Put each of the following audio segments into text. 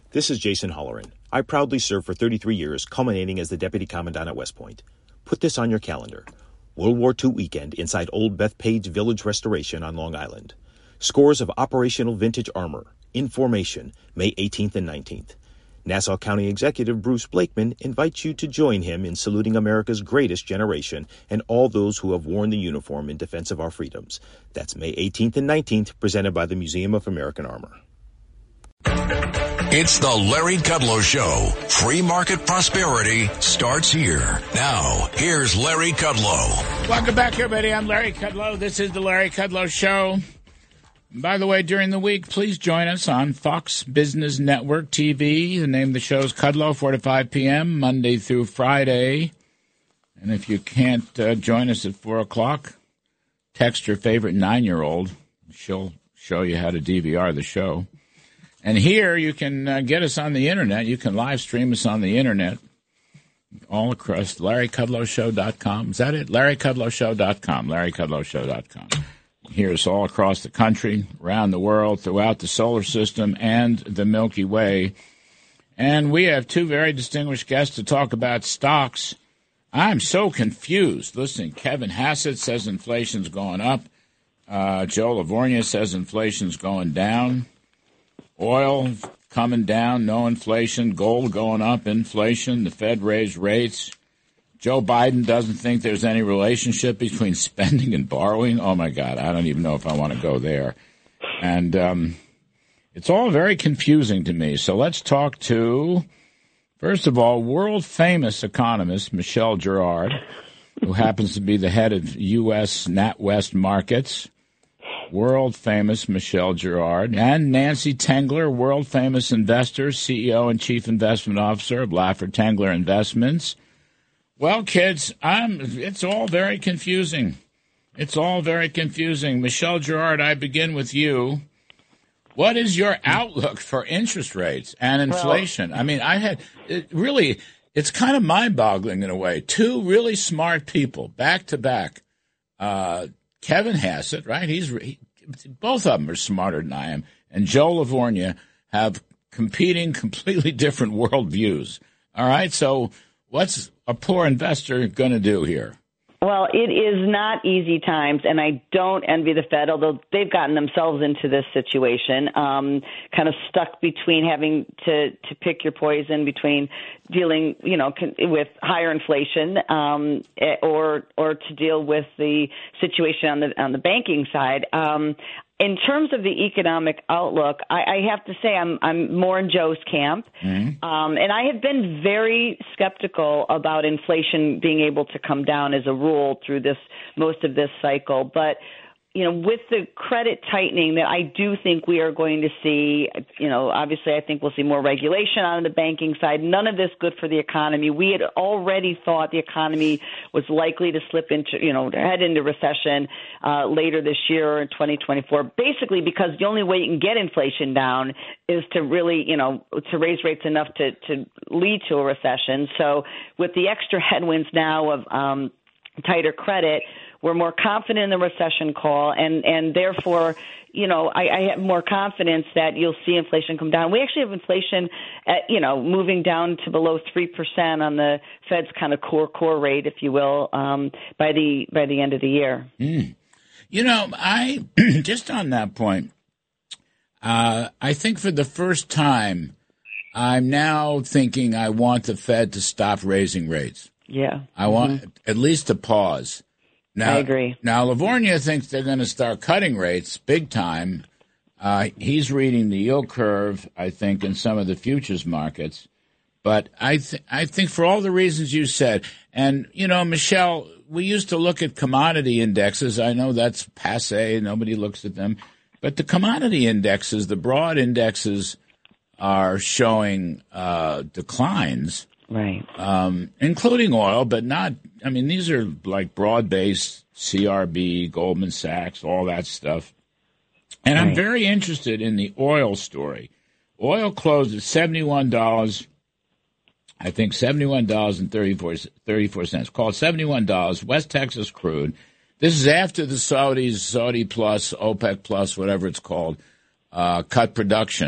This is Jason Holleran. I proudly served for 33 years, culminating as the Deputy Commandant at West Point. Put this on your calendar. World War II weekend inside Old Bethpage Village Restoration on Long Island. Scores of operational vintage armor, in formation, May 18th and 19th. Nassau County Executive Bruce Blakeman invites you to join him in saluting America's greatest generation and all those who have worn the uniform in defense of our freedoms. That's May 18th and 19th, presented by the Museum of American Armor. It's the Larry Kudlow Show. Free market prosperity starts here. Now, here's Larry Kudlow. Welcome back, everybody. I'm Larry Kudlow. This is the Larry Kudlow Show. By the way, during the week, please join us on Fox Business Network TV. The name of the show is Kudlow, 4 to 5 p.m., Monday through Friday. And if you can't join us at 4 o'clock, text your favorite 9-year-old. She'll show you how to DVR the show. And here you can get us on the Internet. You can live stream us on the Internet all across LarryKudlowShow.com. Is that it? LarryKudlowShow.com. LarryKudlowShow.com. Hear us all across the country, around the world, throughout the solar system and the Milky Way. And we have two very distinguished guests to talk about stocks. I'm so confused. Listen, Kevin Hassett says inflation's going up. Joe Livornia says inflation's going down. Oil coming down, no inflation. Gold going up, inflation. The Fed raised rates. Joe Biden doesn't think there's any relationship between spending and borrowing. Oh, my God, I don't even know if I want to go there. And it's all very confusing to me. So let's talk to, first of all, world-famous economist Michelle Girard, who happens to be the head of U.S. NatWest Markets. World-famous Michelle Girard, and Nancy Tengler, world-famous investor, CEO and Chief Investment Officer of Laffer Tengler Investments. Well, kids, it's all very confusing. It's all very confusing. Michelle Girard, I begin with you. What is your outlook for interest rates and inflation? Well, I mean, it's kind of mind-boggling in a way. Two really smart people, back-to-back. Kevin Hassett, right? Both of them are smarter than I am. And Joe Livornia have competing, completely different worldviews. All right? So what's a poor investor going to do here? Well, it is not easy times, and I don't envy the Fed, although they've gotten themselves into this situation, kind of stuck between having to pick your poison between dealing, with higher inflation, or to deal with the situation on the banking side. In terms of the economic outlook, I have to say I'm more in Joe's camp. Mm-hmm. And I have been very skeptical about inflation being able to come down as a rule through most of this cycle. But, with the credit tightening that I do think we are going to see, obviously I think we'll see more regulation on the banking side. None of this good for the economy. We had already thought the economy was likely to slip into, head into recession later this year in 2024, basically because the only way you can get inflation down is to really, to raise rates enough to lead to a recession. So with the extra headwinds now of tighter credit, we're more confident in the recession call, and therefore, I have more confidence that you'll see inflation come down. We actually have inflation, moving down to below 3% on the Fed's kind of core rate, if you will, by the end of the year. Mm. I just on that point, I think for the first time, I'm now thinking I want the Fed to stop raising rates. Yeah, I want at least to pause. Now, I agree. Now, Livornia thinks they're going to start cutting rates big time. He's reading the yield curve, I think, in some of the futures markets. But I think for all the reasons you said, and, Michelle, we used to look at commodity indexes. I know that's passé. Nobody looks at them. But the commodity indexes, the broad indexes, are showing declines. Right. Including oil, but not, these are like broad-based CRB, Goldman Sachs, all that stuff. And right. I'm very interested in the oil story. Oil closed at $71, I think $71.34. Call it $71, West Texas crude. This is after the Saudi Plus, OPEC Plus, whatever it's called, cut production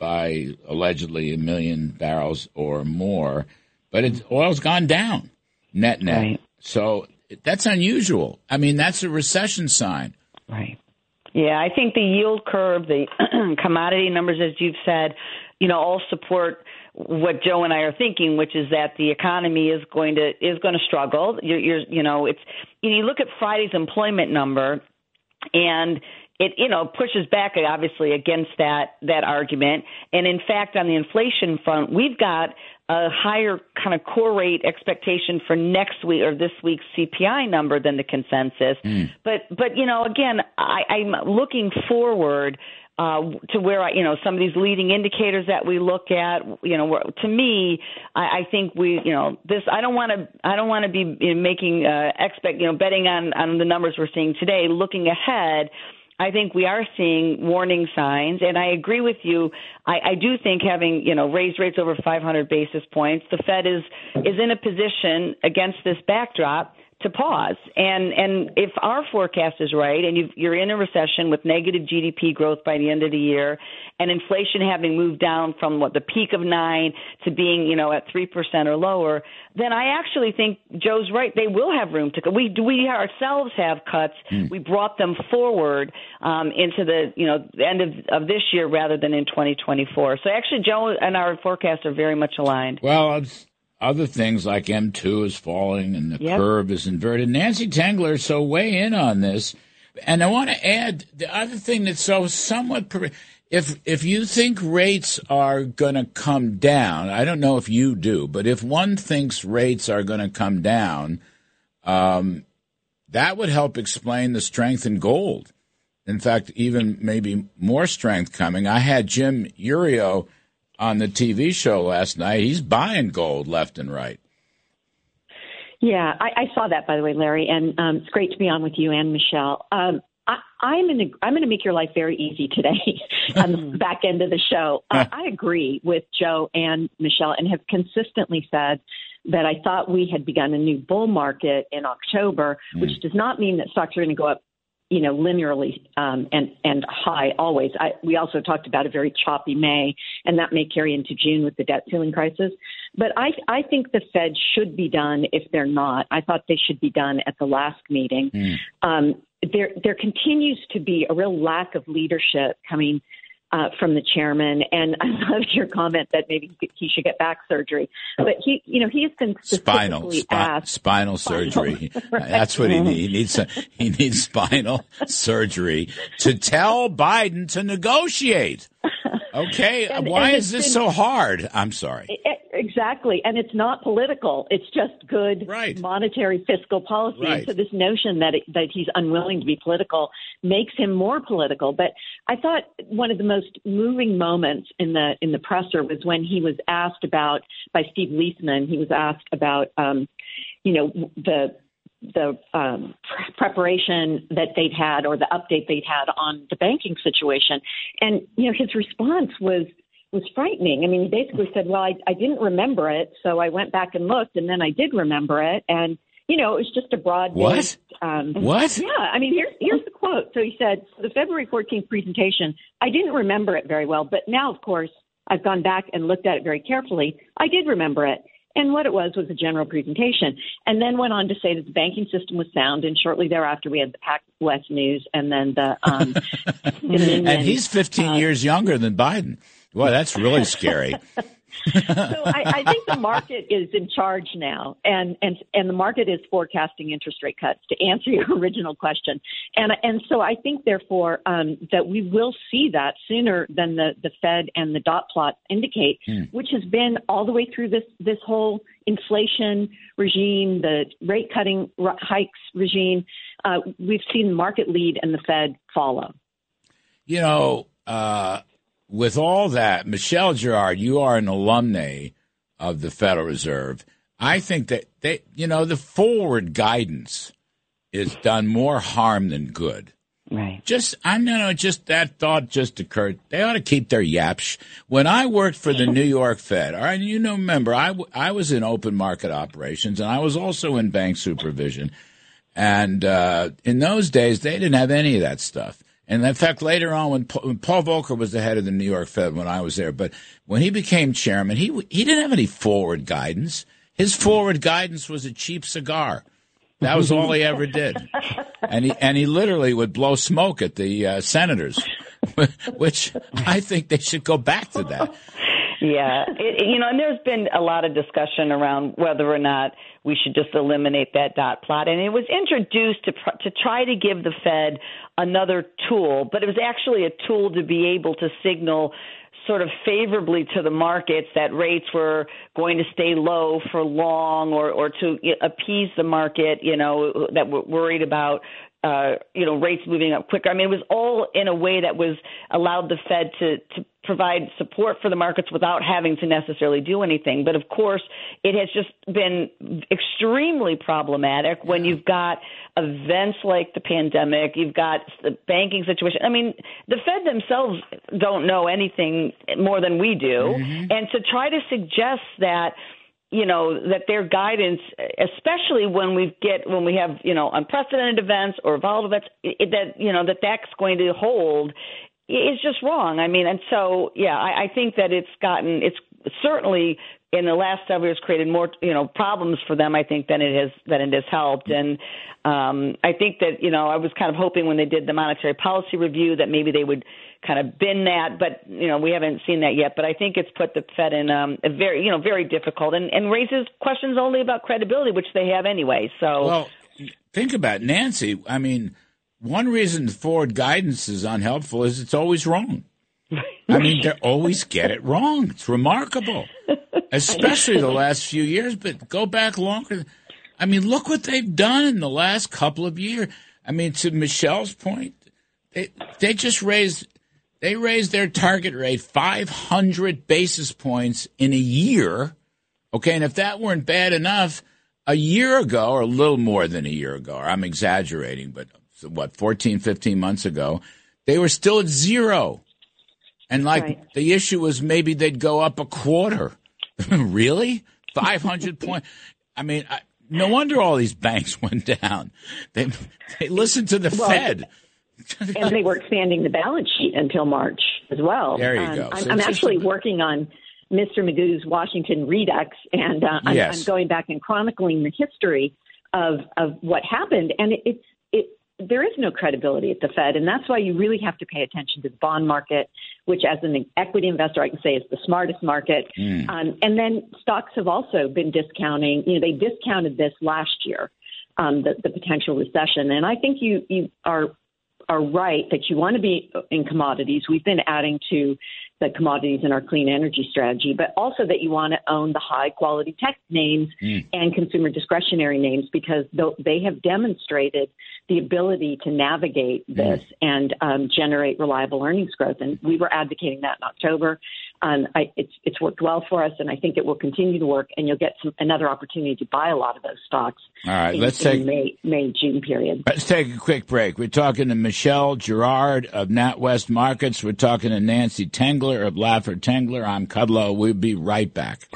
by allegedly 1 million barrels or more, but oil's gone down net. Right. So that's unusual. I mean, that's a recession sign. Right. Yeah, I think the yield curve, the commodity numbers, as you've said, all support what Joe and I are thinking, which is that the economy is going to struggle. You look at Friday's employment number, and it pushes back obviously against that argument. And in fact, on the inflation front, we've got a higher kind of core rate expectation for next week or this week's CPI number than the consensus. But again, I'm looking forward to where some of these leading indicators that we look at. To me, I think this. I don't want to be making betting on the numbers we're seeing today. Looking ahead, I think we are seeing warning signs, and I agree with you. I do think having raised rates over 500 basis points, the Fed is in a position against this backdrop to pause. And if our forecast is right, and you're in a recession with negative GDP growth by the end of the year, and inflation having moved down from the peak of 9 to being at 3% or lower, then I actually think Joe's right. They will have room to cut. We ourselves have cuts. We brought them forward into the end of this year rather than in 2024. So actually, Joe and our forecasts are very much aligned. Well, other things like M2 is falling and the curve is inverted. Nancy Tengler so weigh in on this. And I want to add the other thing that's so somewhat if you think rates are going to come down, I don't know if you do, but if one thinks rates are going to come down, that would help explain the strength in gold. In fact, even maybe more strength coming. I had Jim Urio on the TV show last night. He's buying gold left and right. Yeah, I saw that, by the way, Larry, and it's great to be on with you and Michelle. I'm going to make your life very easy today on the back end of the show. I agree with Joe and Michelle and have consistently said that I thought we had begun a new bull market in October, which does not mean that stocks are going to go up linearly and high always. We also talked about a very choppy May, and that may carry into June with the debt ceiling crisis. But I think the Fed should be done if they're not. I thought they should be done at the last meeting. There continues to be a real lack of leadership coming from the chairman, and I love your comment that maybe he should get back surgery. But he has been specifically asked spinal surgery. Right. That's what he needs. He needs spinal surgery to tell Biden to negotiate. Okay, why is this so hard? I'm sorry. Exactly, and it's not political. It's just good monetary fiscal policy. Right. So this notion that he's unwilling to be political makes him more political. But I thought one of the most moving moments in the presser was when he was asked by Steve Leisman. He was asked about the preparation that they'd had or the update they'd had on the banking situation, and his response was frightening. I mean, he basically said, well, I didn't remember it, so I went back and looked, and then I did remember it. And, it was just a broad-based... What? Yeah, I mean, here's the quote. So he said, the February 14th presentation, I didn't remember it very well, but now, of course, I've gone back and looked at it very carefully. I did remember it. And what it was a general presentation. And then went on to say that the banking system was sound. And shortly thereafter, we had the PacWest news and then the Dominion. And he's 15 years younger than Biden. Boy, that's really scary. So I think the market is in charge now, and the market is forecasting interest rate cuts, to answer your original question. And so I think, therefore, that we will see that sooner than the Fed and the dot plot indicate, which has been all the way through this whole inflation regime, the rate cutting hikes regime. We've seen the market lead and the Fed follow. With all that, Michelle Girard, you are an alumna of the Federal Reserve. I think that the forward guidance is done more harm than good. Right. Just that thought just occurred. They ought to keep their yaps. When I worked for the New York Fed, all right, remember, I was in open market operations, and I was also in bank supervision. And in those days, they didn't have any of that stuff. And in fact, later on, when Paul Volcker was the head of the New York Fed when I was there, but when he became chairman, he didn't have any forward guidance. His forward guidance was a cheap cigar. That was all he ever did. And he literally would blow smoke at the senators, which I think they should go back to that. Yeah, and there's been a lot of discussion around whether or not we should just eliminate that dot plot. And it was introduced to try to give the Fed another tool, but it was actually a tool to be able to signal sort of favorably to the markets that rates were going to stay low for long, or to appease the market, that were worried about rates moving up quicker. I mean, it was all in a way that was allowed the Fed to provide support for the markets without having to necessarily do anything. But of course, it has just been extremely problematic when you've got events like the pandemic, you've got the banking situation. I mean, the Fed themselves don't know anything more than we do. Mm-hmm. And to try to suggest that that their guidance, especially when we have, unprecedented events or volatile events, that's going to hold, is just wrong. I mean, and so, I think that it's certainly in the last several years created more, problems for them, I think, than it has helped. And I think that, I was kind of hoping when they did the monetary policy review that maybe they would kind of bend that, but, we haven't seen that yet. But I think it's put the Fed in a very, very difficult and raises questions only about credibility, which they have anyway. So, well, think about it, Nancy. I mean, one reason forward guidance is unhelpful is it's always wrong. I mean, they always get it wrong. It's remarkable, especially the last few years, but go back longer. I mean, look what they've done in the last couple of years. I mean, to Michelle's point, they just raised their target rate 500 basis points in a year. Okay, and if that weren't bad enough, a year ago, or a little more than a year ago, or I'm exaggerating, but 14, 15 months ago, they were still at zero. And the issue was maybe they'd go up a quarter. Really? 500 points? I mean, no wonder all these banks went down. They listened to the Fed. And they were expanding the balance sheet until March as well. There you go. I'm actually working on Mr. Magoo's Washington Redux, and I'm going back and chronicling the history of what happened. And there is no credibility at the Fed, and that's why you really have to pay attention to the bond market, which as an equity investor I can say is the smartest market. And then stocks have also been discounting. They discounted this last year, the potential recession. And I think you are right that you want to be in commodities. We've been adding to the commodities in our clean energy strategy, but also that you want to own the high quality tech names and consumer discretionary names, because they have demonstrated the ability to navigate this and generate reliable earnings growth. And we were advocating that in October. It's worked well for us, and I think it will continue to work, and you'll get another opportunity to buy a lot of those stocks. All right, let's take May-June period. Let's take a quick break. We're talking to Michelle Girard of NatWest Markets. We're talking to Nancy Tengler of Laffer Tengler. I'm Kudlow. We'll be right back.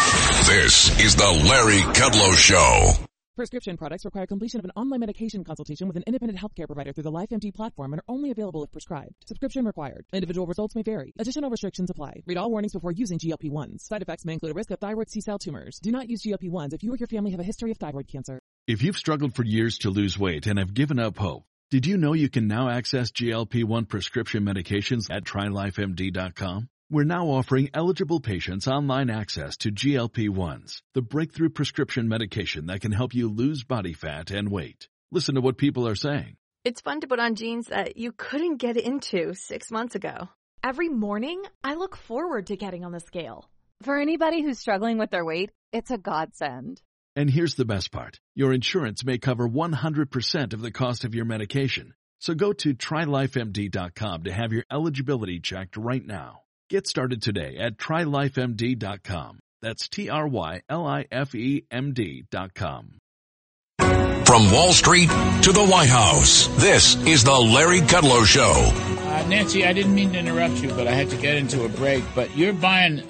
This is the Larry Kudlow Show. Prescription products require completion of an online medication consultation with an independent healthcare provider through the LifeMD platform and are only available if prescribed. Subscription required. Individual results may vary. Additional restrictions apply. Read all warnings before using GLP-1s. Side effects may include a risk of thyroid C-cell tumors. Do not use GLP-1s if you or your family have a history of thyroid cancer. If you've struggled for years to lose weight and have given up hope, did you know you can now access GLP-1 prescription medications at TryLifeMD.com? We're now offering eligible patients online access to GLP-1s, the breakthrough prescription medication that can help you lose body fat and weight. Listen to what people are saying. It's fun to put on jeans that you couldn't get into 6 months ago. Every morning, I look forward to getting on the scale. For anybody who's struggling with their weight, it's a godsend. And here's the best part. Your insurance may cover 100% of the cost of your medication. So go to TryLifeMD.com to have your eligibility checked right now. Get started today at TryLifeMD.com. That's TryLifeMD.com. From Wall Street to the White House, this is the Larry Kudlow Show. Nancy, I didn't mean to interrupt you, but I had to get into a break. But you're buying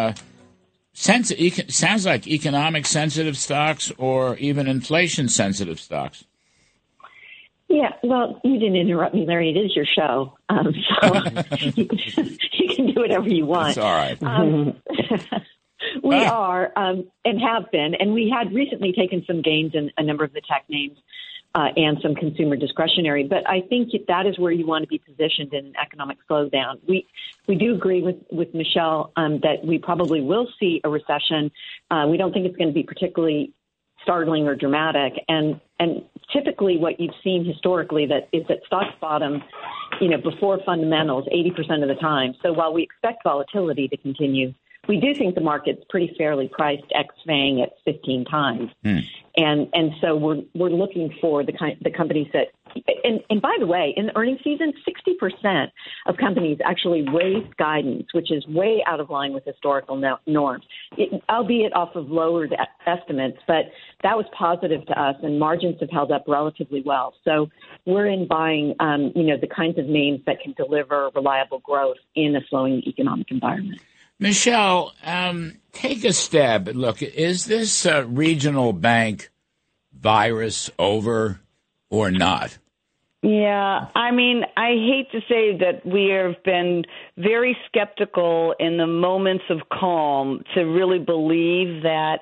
sounds like economic sensitive stocks or even inflation sensitive stocks. Yeah, well, you didn't interrupt me, Larry. It is your show, so you can do whatever you want. That's all right. We are and have been, and we had recently taken some gains in a number of the tech names and some consumer discretionary. But I think that is where you want to be positioned in an economic slowdown. We do agree with Michelle that we probably will see a recession. We don't think it's going to be particularly startling or dramatic. And typically what you've seen historically is that stocks bottom, before fundamentals 80% of the time. So while we expect volatility to continue, we do think the market's pretty fairly priced ex-FANG at 15 times. And so we're looking for the companies that, and by the way, in the earnings season, 60% of companies actually raised guidance, which is way out of line with historical norms, albeit off of lowered estimates, but that was positive to us, and margins have held up relatively well. So we're in buying, the kinds of names that can deliver reliable growth in a slowing economic environment. Michelle, take a stab. Look, is this regional bank virus over or not? Yeah, I mean, I hate to say that we have been very skeptical in the moments of calm to really believe that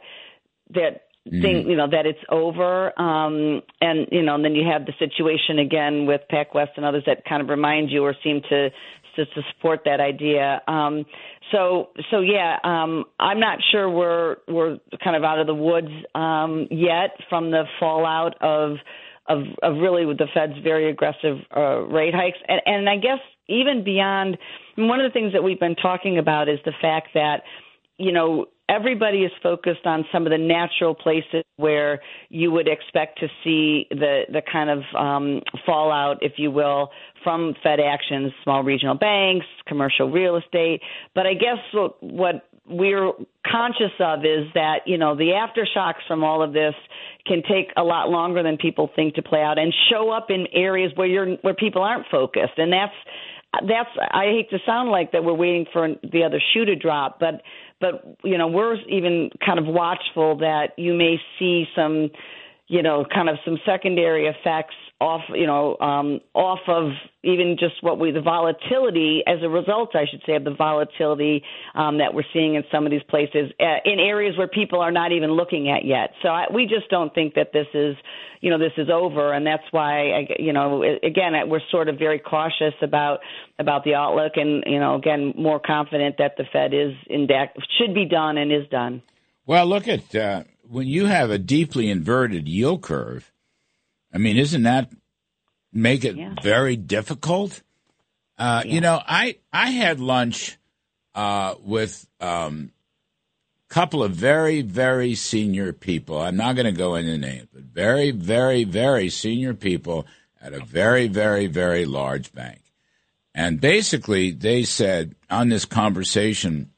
it's over. And then you have the situation again with PacWest and others that kind of remind you or seem to support that idea. So I'm not sure we're kind of out of the woods yet from the fallout of really with the Fed's very aggressive rate hikes. And I guess even beyond, one of the things that we've been talking about is the fact that, everybody is focused on some of the natural places where you would expect to see the kind of fallout, if you will, from Fed actions, small regional banks, commercial real estate. But I guess what we're conscious of is that, the aftershocks from all of this can take a lot longer than people think to play out and show up in areas where people aren't focused. And that's I hate to sound like that we're waiting for the other shoe to drop, but we're even kind of watchful that you may see some, kind of some secondary effects off of even just the volatility as a result, I should say, of the volatility that we're seeing in some of these places in areas where people are not even looking at yet. So we just don't think that this is over, and that's why again we're sort of very cautious about the outlook, and again more confident that the Fed should be done and is done. Well, look at when you have a deeply inverted yield curve. I mean, isn't that make it very difficult? I had lunch with couple of very, very senior people. I'm not going to go into names, but very, very, very senior people at a very, very, very large bank. And basically they said on this conversation,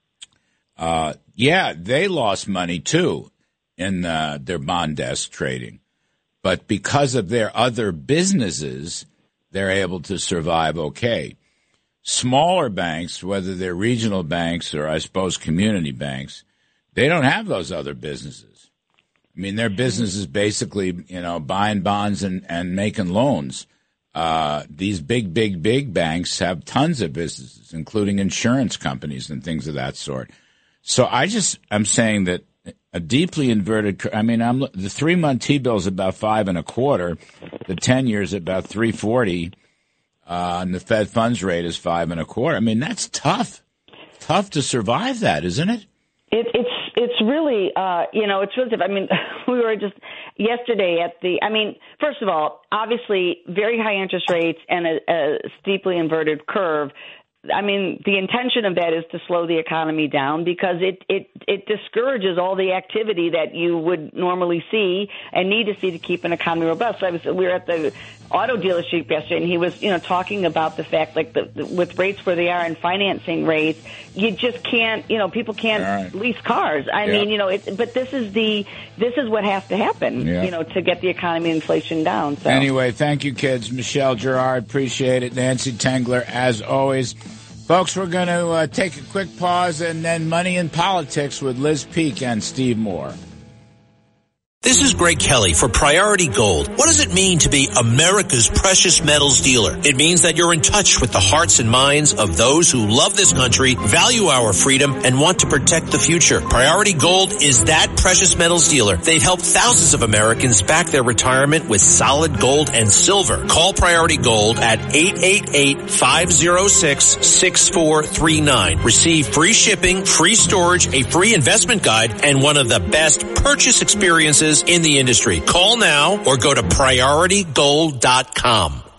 they lost money too in their bond desk trading. But because of their other businesses, they're able to survive okay. Smaller banks, whether they're regional banks or I suppose community banks, they don't have those other businesses. I mean, their business is basically, buying bonds and making loans. These big banks have tons of businesses, including insurance companies and things of that sort. So I'm saying that a deeply inverted, the 3-month T-bill is about 5.25. The 10-year is about 3.40. And the Fed funds rate is 5.25. I mean, that's tough to survive that, isn't it? It's really, it's really tough. I mean, we were just yesterday first of all, obviously very high interest rates and a steeply inverted curve. I mean, the intention of that is to slow the economy down because it discourages all the activity that you would normally see and need to see to keep an economy robust. We were at the auto dealership yesterday, and he was, talking about the fact, like, with rates where they are and financing rates, you just can't, people can't lease cars. I mean, but this is what has to happen, to get the economy and inflation down. So. Anyway, thank you, kids. Michelle Girard, appreciate it. Nancy Tengler, as always. Folks, we're going to take a quick pause and then Money in Politics with Liz Peek and Steve Moore. This is Greg Kelly for Priority Gold. What does it mean to be America's precious metals dealer? It means that you're in touch with the hearts and minds of those who love this country, value our freedom, and want to protect the future. Priority Gold is that precious metals dealer. They've helped thousands of Americans back their retirement with solid gold and silver. Call Priority Gold at 888-506-6439. Receive free shipping, free storage, a free investment guide, and one of the best purchase experiences in the industry. Call now or go to PriorityGold.com.